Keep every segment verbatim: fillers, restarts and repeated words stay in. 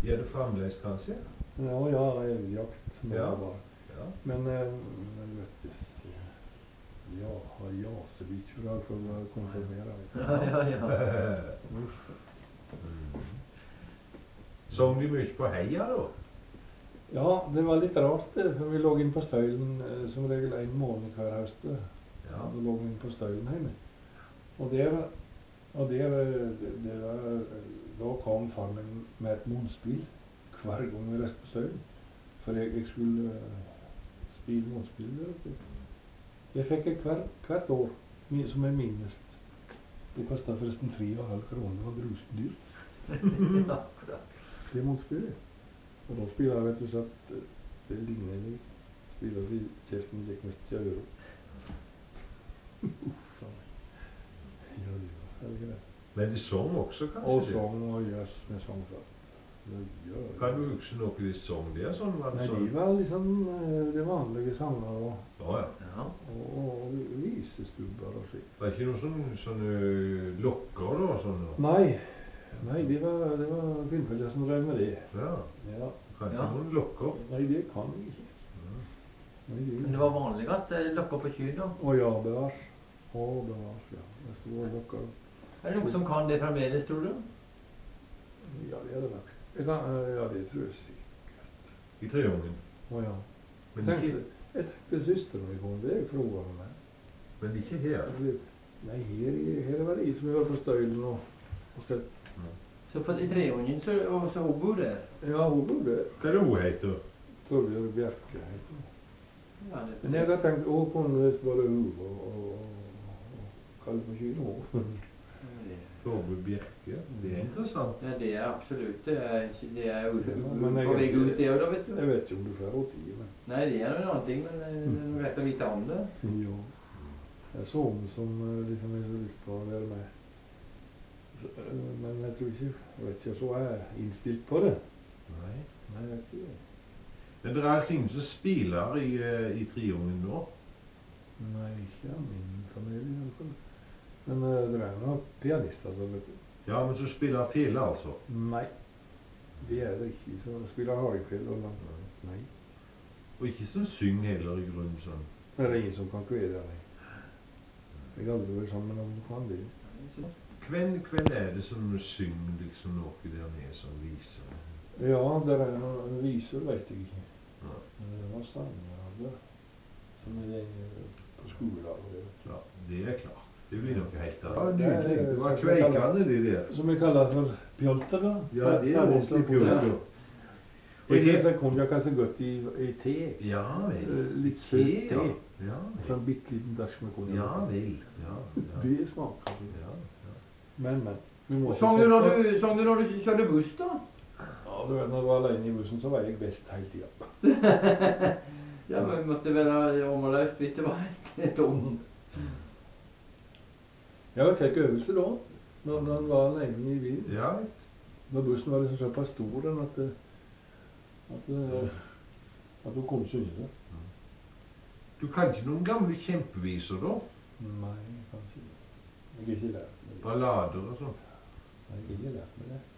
Er det fremdeles kanskje? Ja, ja, det er jakt. Men, Ja. bare. Ja. men, eh, men vet du, så, ja, har jasebit for å konfirmere. Ja, ja, ja. Uff. Mm. Sång de mye på heia da? Ja, det var litt rart det, for vi lå inn på støylen eh, som regel en måned hver høst. Ja. Da lå vi inn på støylen hjemme. Og der, og der, det, det var, da kom far min med et munnspill hver gang vi reiste på støylen. For jeg, jeg skulle uh, spille munnspill der. vet du. Jeg fikk det hver, hvert år, mi- som jeg minnest. Det kostet forresten tre og en halv kroner, det var brusdyrt. Ja, akkurat. Det munnspillet. Og da spiller jeg, vet du, så at eh, det ligner litt. Spiller vi kjeften gikk mest i øret. Uff, ja, det var greit. Men de sang også kanskje? Og det? sång og jazz med sång fra. Det gjør Kan du huske noe de sang der? Sånn var det Nei, sånn? de var liksom eh, de vanlige sanger og, Ja, ja. Ja. og, og visestubber og slikt. Det var ikke noen sånne, sånne lokker da? Sånne. Nei, nei, det var, det var Gunnfeldt som drev med det. Ja. Ja. Kan ikke Ja. noen lokker? Nei, det kan jeg ikke. Ja. Nei, det, Men det var vanlig at det lokker på kyr da. Å ja, bevares. Å, bevares, ja. Det store lokker. Er det noen som kan det fremdeles, tror du? Ja, det er det nok. Jeg kan, eh, ja, det tror jeg sikkert. I treungen. Å ja. Men Jeg ikke, tenkte, jeg tenkte søsteren min kom, det er fra meg. men ikke her. Nei, her, i- her var det som var på støylen og, og støtt. Så på, i treungen så, og så hun bor der. Ja, hun bodde Hva er det hun heter? Torbjørn Bjerke. heter hun. Ja, det, Men jeg har tenkt, hun kunne visst bare hun og, og, og, og kalle på kino. Torbjørn Bjerke. Det er interessant. ja, det er absolutt. Det er, ikke- det er jo Ja, men jeg- på vei ut det også, da, vet du. Jeg vet ikke om du får råd til, men Nei, det er en annen ting, men eh, det er noe greit å vite om det. jo. Det er sånn som eh, liksom jeg har lyst på å være med. Så, eh, men jeg tror ikke, jeg vet ikke, så er jeg innstilt på det. Nei. Nei, jeg vet ikke det. Men det er altså ingen som spiller i, eh, i treungen nå? Nei, ikke av min familie i hvert fall. Men uh, det er noen pianister som vet du. Ja, men som spiller fele altså? Nei, det er det ikke. Så spiller hardingfjell og land. Nei. Og ikke som synger heller i grunnen sånn. Det er ingen som kan kvede meg. Jeg har aldri vært sammen med noen som kan det. Hvem, hvem er det som synger liksom noe der nede som viser? Ja, det er noen viser, vet jeg ikke. Ja. Men det var sanger av det. Som er det på skolen. og det. Ja, det er klart. Det blir noe helt Ja, annet. det er- Nydelig. Det var kveikende de der. Som jeg kaller for pjolter da. Ja, det er ordentlig pjolter. Og jeg synes at konjak er så godt i, i te. Ja vel. Eh, Litt søt Te, te. ja. Ja Så vel. en bitte liten dask med konjak. Ja vel. Ja, ja. Det smaker. Ja, ja. Men, men. Vi må ikke Sang du når sette- du, sang du når du kjørte buss, da? Ja, du vet, når du var alene i bussen, så var jeg best hele tida. Ja, men vi måtte være omløst hvis det var helt tomt. Jeg fikk øvelse da, når, når han var alene i bilen. Ja, Når bussen var liksom såpass stor den at, det- at, det- at du kunne synge det. du kan ikke noen gamle kjempeviser da? Nei, kanskje ikke. Jeg har ikke lært meg det. Ballader og sånn? Jeg har ikke lært meg det.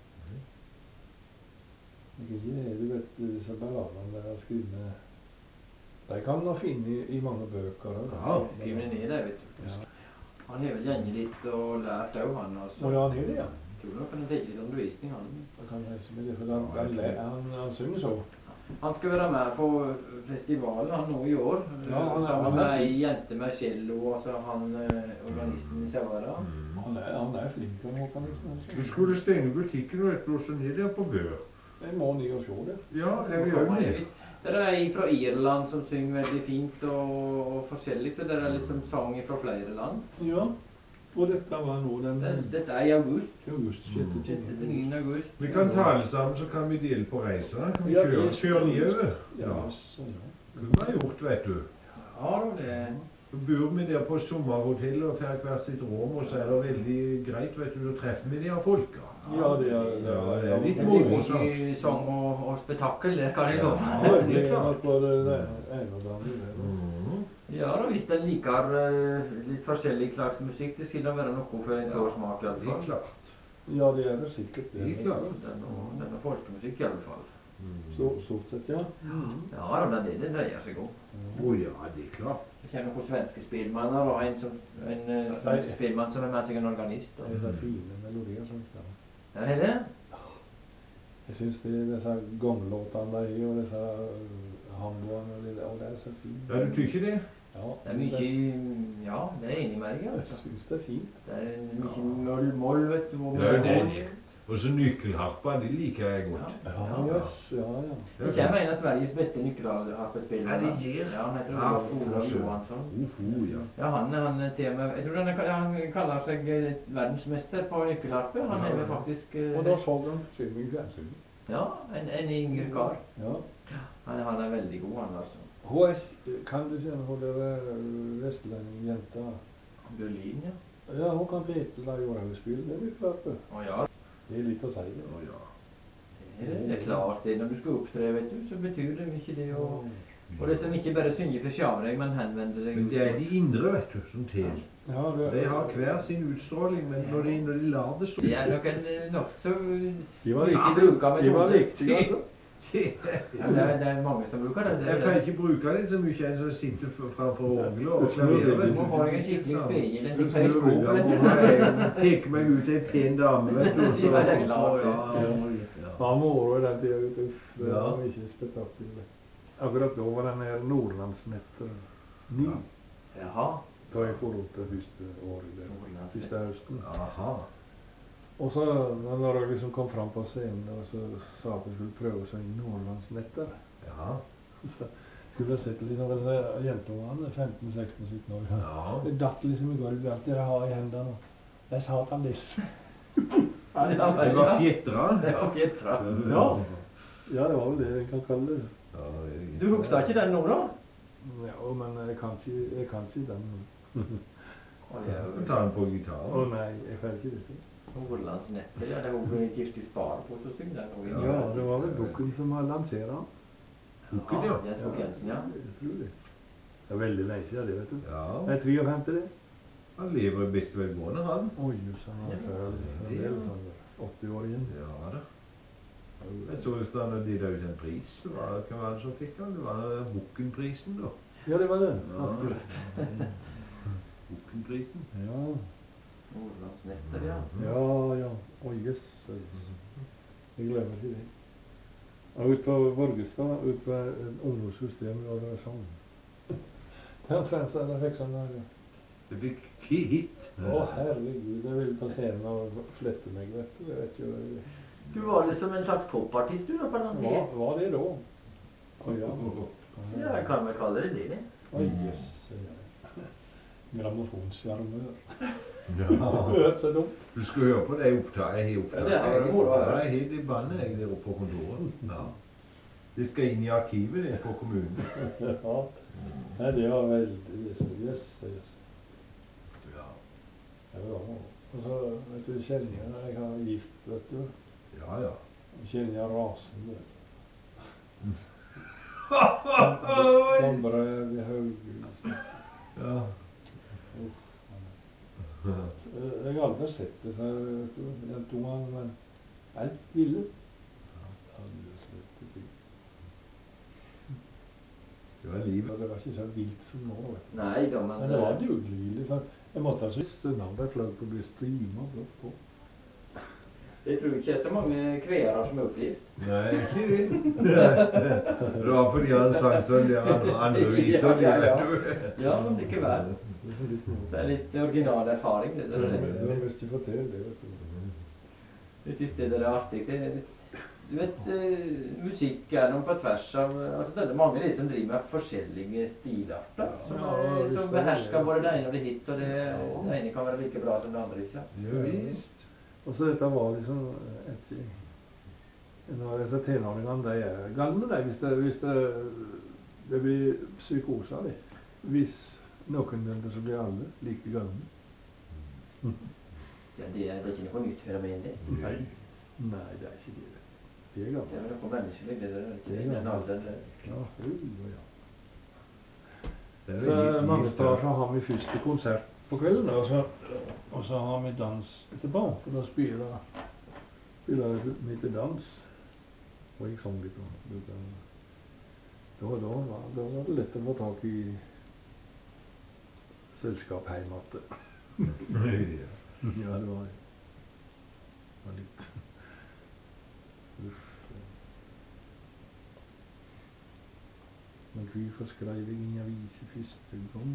Jeg har ikke, du vet, disse balladene der jeg har skrevet, de kan man finne i, i mange bøker. også. Ja, Skriv det ned der, vet du. Ja. Han har vel gjerne litt og lært òg, han. Altså. Å, ja, han er det, ja. Tror nok han har tatt litt undervisning, han. Jeg kan reise med det, for han, han, læ- han, han synger så. Han skal være med på festivalen han nå i år. Ja, han er- sammen han med er- ei jente med cello, altså han eh, organisten i Savara. Mm. Han er, han er flink, han Håkan liksom. Du skulle stenge butikken og et blåse ned der på Bør. Jeg må ned og se det. Ja, jeg vil gjøre det. Det er ei fra Irland som synger veldig fint og, og forskjellig, så det er liksom sang fra flere land. Ja, og dette var nå den Det, dette er i august. august, sjette sjette til niende august. Vi kan ta alle sammen, så kan vi dele på reisa. Kan vi Ja, kjøre, det- kjøre nedover? Ja, så ja. Det kunne vi ha gjort, vet du. Ja, det Så bor vi der på sommerhotell og får hvert sitt rom, og så er det veldig greit, vet du, så treffer vi de her folka. Ja, det er, Ja, det er litt det moro, blir sant? mye sang og, og spetakkel, det kan jeg love. Ja, det Det er er klart. nok både det ene og det andre. Mhm. Ja da, hvis den liker eh, litt forskjellig slags musikk, det skal da være noe for en dårsmak i alle Det er fall. klart. Ja, det er det sikkert. Det Det er er klart. Den og, den og folkemusikk i alle fall. Så, stort sett, ja. Ja, det er det det dreier seg om. Å ja, det er klart. Det kommer noen svenske spillmanner og en, som, en uh, svensk spillmann som er med seg en organist. Det er så fine melodier som spiller. Ja, det er det. Jeg synes det er disse gonglåtene der i, og disse hamboene, og det, og det er så fint. Ja, du tykker det? Ja, Det er mye, ja, det er enig med deg, Jeg altså. synes det er fint. Det er mye moll, moll, vet du. Og Ja, det er moll. det. Og så nykkelharpa, det liker jeg godt. Ja, jøss, ja, ja. Det kommer en av Sveriges beste nykkelharpespillere. Ja, det gjør. Ja, han heter Ja, Olof Olof for søren. Johansson. Oho, ja. Ja, han, han er til og med, jeg tror han, er, han kaller seg eh, verdensmester på nykkelharpe. Han er vel faktisk eh, Og da så han film i fjernsynet. ja, en, en yngre kar. Ja. Han, han er veldig god, han altså. H S, kan du kjenne på dere vestlendingjenta? Berlin, ja. Ja, hun kan lete da gjorde hun spill, det er litt klart det. Å ja, Det er litt å si det. Å ja. det, det er klart det. Når du skal opptre, vet du, så betyr det mye det å... Og det som ikke bare synger for sjavdeg, men henvender deg... Men det er de indre, vet du, som til. Ja, det, De har hver sin utstråling, men når de, når de lar det stå... Det er nok en eh, nokså... de var ikke viktige. bruker De var metode. viktige, altså. Ja, det, er, det er mange som bruker det. det, Jeg er kan det. ikke bruke det så mye en som sitter f- framfor orgelet og Du klaverer. vet Du må få deg en skikkelig Sånn. spegel, en Du sånn periskop, snur, vet ja, du. må jeg peke meg ut en pen dame, vet du. og så- Ja, det er klart. Ja, ja, ja. Han var over den tida, vet du. Det Ja. var ikke spetakkel. Akkurat da var den her Nordlandsnetter ny. Ja. Jaha. Da jeg får opp det første året der. Første høsten. Aha. Og så når jeg liksom kom fram på scenen og så sa at jeg skulle prøve å synge Nordlandsnetter, Ja. så skulle jeg sett liksom denne jentungene, femten, seksten, sytten år. Ja. Det datt liksom i gulvet, alt det jeg har i hendene. Jeg sa at han liksom. Ja, det var Det var fjetra. Det var fjetra. Ja. Ja, det var vel det jeg kan kalle det. Ja, jeg- Du husker ikke den nå, da? Ja, men jeg kan ikke, jeg kan ikke den. Å, det er Du jo tar den på Å gitaren. nei, jeg får ikke det til. Nordlandsnetter, ja. Det er hun Kirsti Spar på som synger den. også. Ja, det var vel Bukken som har lansert den. Bukken, ja. Jens Bukk Jensen, ja. Jeg tror det. Det er veldig lenge siden det, vet du. Ja. Det er treogfemti det. Han lever i beste velgående, han. Oi, jøss, han var før en del sånn åtti år igjen. Ja da. Jeg så just da han delte ut en pris. Det var, hvem var det som fikk den? Det var Bukkenprisen, da. Ja, det var det. Ja. Faktisk. Bukkenprisen. Ja, Nordlandsnetter, ja. ja, ja. Oi, jøss. jøss. Jeg glemmer ikke det. Og ute på Borgestad, ute på et ungdomshus der hvor det var sånn. Den fransa, der fikk sånn der. Det fikk ki- hit. Å, herregud, jeg ville på scenen og flette meg, vet du. Jeg vet jo, Du var liksom en slags popartist, du, da, på den hva tiden. var det da? Å ja. Ja, jeg kan vel kalle det det. Oi, jøss. Grammofonsjarmør. Ja. Hørte seg dumt. Du skal høre på det opptaket jeg har opptatt. Ja, det er det moro, Ja, jeg har det i bandet jeg der oppe på kontoret. Ja. Det skal inn i arkivet det på kommunen. Ja. Nei, det var veldig Jøss, jøss. jøss. Ja. Ja, ja. Og så, vet du, Kjenja, jeg har gift, vet du. Ja, ja. Kjenja rasen, vet du. Oi! Som brev i Haughus. Ja. Eh, Jeg har aldri sett det, så vet du, jentungene, men alt ville. Ja, det er slett ikke. Det var livet. Det var ikke så vilt som nå, vet du. Nei, da, men... Men det var dugelig, for jeg måtte ha synes navnet fløy på å bli streamet blått på. Jeg tror ikke det er så mange kveere som er oppgift. Nei, ikke det. Det var fordi han sang sånn der andre, andre viser, Ja, ja, ja. vet du. Ja, men likevel. Det er så litt noe. Det er litt original erfaring, det Du der. har lyst til å fortelle det, vet du. Jeg synes det der er artig. Det, du vet, eh, musikk er noe på tvers av... Altså, det er mange de som driver med forskjellige stilarter. Som, Ja, er, visst som er det. behersker både det ene og det hit, og det, det ene kan være like bra som det andre, ikke? Ja, visst. Og så dette var liksom et... Når disse tenåringene, de er galne, de, hvis det, hvis det, det blir psykose av det. Hvis noen del det, så blir alle like galne. Ja, det, er, det er ikke noe nytt fenomen, det. Nei. Nei, det er ikke det. Det er Det gammelt. er noe menneskelig, det der. Ikke Det er i den gammelt. alderen der. Ja, jo, ja. Det er Så veldig- mange steder så har vi første konsert på kvelden, og så, og så har vi dans etterpå, for da spiller, spiller vi til dans. Og jeg sang litt om det. Da, da, var, da var det lett å få tak i selskap hjemme igjen. Ja, det var, det var litt uff. Men hvorfor skrev jeg ingen avis i første gang?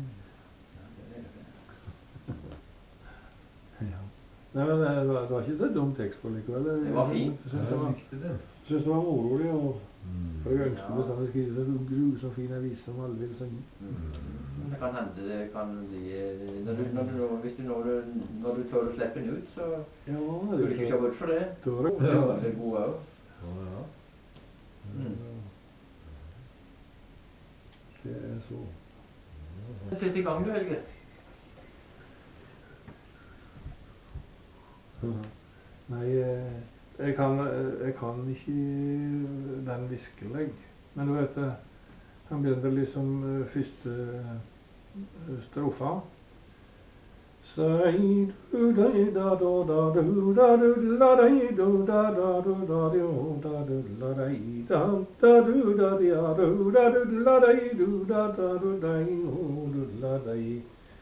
Ja. Nei, men det var, det var ikke så dumt tekst på likevel. Det var fint. Jeg synes det var, det. synes det var morolig, og Mm. for jeg ønsket Ja. bestandig å skrive så grusom fin avis som alle vil synge. Men det kan hende det kan bli når du, når du, nå- Hvis du når, du, når du tør å slippe den ut, så Ja, skal du ikke se bort for det. Tør jeg? Det er veldig gode òg. Ja, ja. Mm. Det er så. Sett i gang du, Helge. Nei, eh, jeg kan, eh, jeg kan ikke den viskelegg. Men du vet, eh, han begynner liksom eh, første eh, strofa. Sei du dei da do da du da du la dei do da da du da du da du la dei da da du da dia du da du la dei du da da du dei du la dei.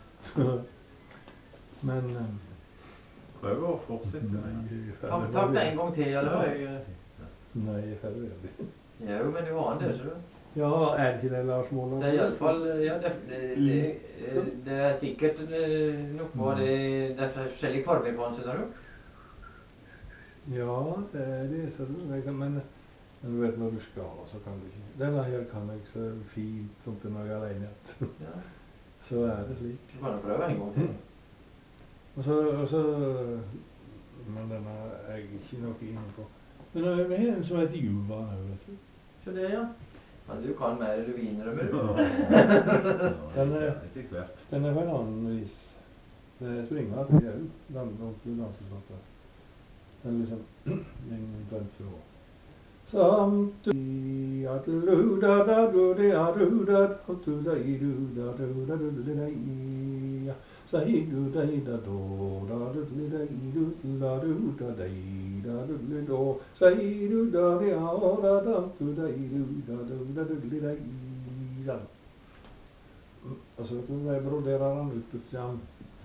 Men eh, Prøv å fortsette. Ta ta det en gang til, eller? Nei, jeg er ferdig. Jo, men du har den der, så du. Ja, er det ikke det, Lars Måler? Det er iallfall Ja, det, det, det, det er sikkert eh, noe av det Det er forskjellige farger på den, skjønner du? Ja, det er det, så du. Jeg kan, men, men du vet når du skal, så kan du ikke. Denne her kan jeg så fint som til når jeg er alene. Ja. Så er det slik. Du kan jo prøve en gang til. Og så, og så Men denne er jeg ikke noe inne på. Men det er en som heter Juva her, vet du. Så det, ja. Ja, du kan mer ruinrømmer, du. Den er, Etter hvert. den er på en annen vis. Det er springer at vi er jo ordentlig danseslått. Den liksom en danser også. Samt du at lu da da du de a du da du da i du da du da du da da i ja. Sei du da i da do da du da i du da du da da i da du do. Sei du da de a da da du da i du da du da du da i ja. Og så broderer han ut ut jam.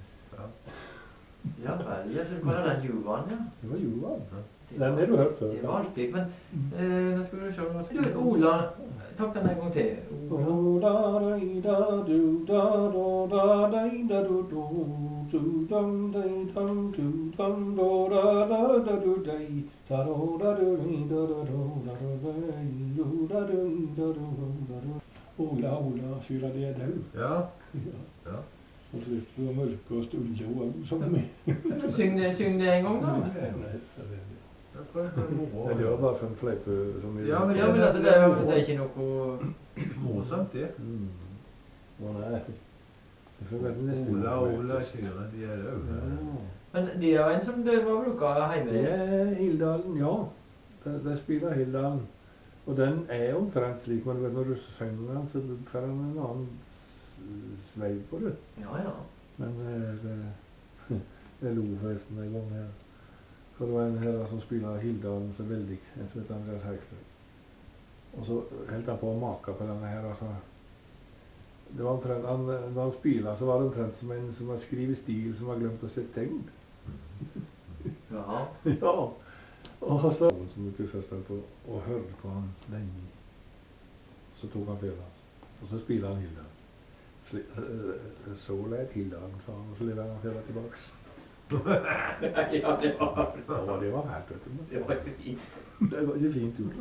Ja vel, ja, så var det den juvan, ja. Det var Johan. Det Den var- har du hørt før. Det var artig, men eh, nå skal vi se nå. Du, Ola, takk den en gang til. Do da da da do da do da da da do do do dum da dum do dum do da da da do da da do da do da da do da do da do da do da do da do. Ola, Ola, fyra det er død. Ja. Ja. Ja. Og slipper å mørke og stulle og som meg. Syng det, syng det en gang, da. Jeg prøver på moro. Jeg gjør bare for en fleipe som Ja, men- Ja, men altså, det er jo det er ikke noe Morsomt, det. Mm. Å nei. Jeg får vente neste Ola og uke. Ola kjører, de er det jo. Ja. Men det er jo en som det var bruka Det hjemme. er Hildalen, ja. Det, det spiller Hildalen. Og den er jo omtrent slik, men du vet, når du synger den, så får den en annen s- sveiv på det. Ja, ja. Men eh, det, jeg lo forresten en gang her. For det var en her som spiller Hildalen så veldig, en som heter Andreas Haugstad. Og så holdt han på å make på denne her, altså. Det var omtrent, han, når han spiller, så var det omtrent som en som har skrivet stil, som har glemt å sette tegn. Jaha. Ja. Og så som vi først holdt på og hørte på han lenge. Så tok han fjellet. Og så spiller han Hildalen. Sli- eh, Så leit Hildalen, sa han, og så leverer han fjellet tilbake. Ja, det var Ja, det var fælt, vet du. Det var ikke fint. Det var ikke fint gjort.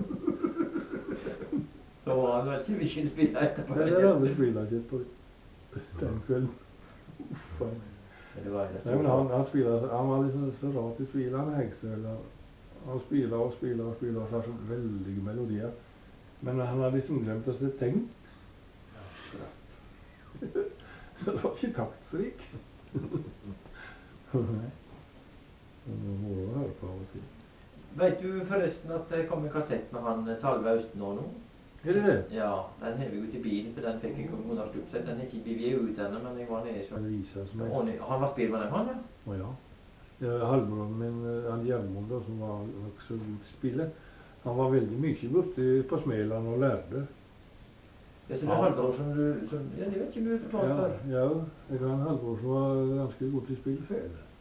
Så var det ikke mye spiller etterpå. Det er det andre spiller ikke på den kvelden. Uff, han. Det var det. Nei, men han, han spiller, han var liksom så rart i spiller, han Hegstøl. Han spiller og spiller og spiller og har så veldige melodier. Men han har liksom glemt å sette tegn. Så det var ikke taktstrik. Nei. Men det må jo høre på av og til. Vet du forresten at det kom en kassett med han Salve Austen nå nå? Er det det? Ja, den har vi ute i bilen, for den fikk jeg ikke Gunnar Stupseth. Den har ikke blitt ut ennå, men jeg var nede så. Den viser som jeg... Og han- Han var spillmann, han, ja. Å ja. Ja, halvbroren min, eh, han Gjermund, da, som var også god til å spille, han var veldig mye borte på Smeland og lærte. Det er sånn en halvbror som du som, Ja, det vet ikke om du har fortalt Ja, før. ja, jeg har en halvbror som var ganske god til å spille fele.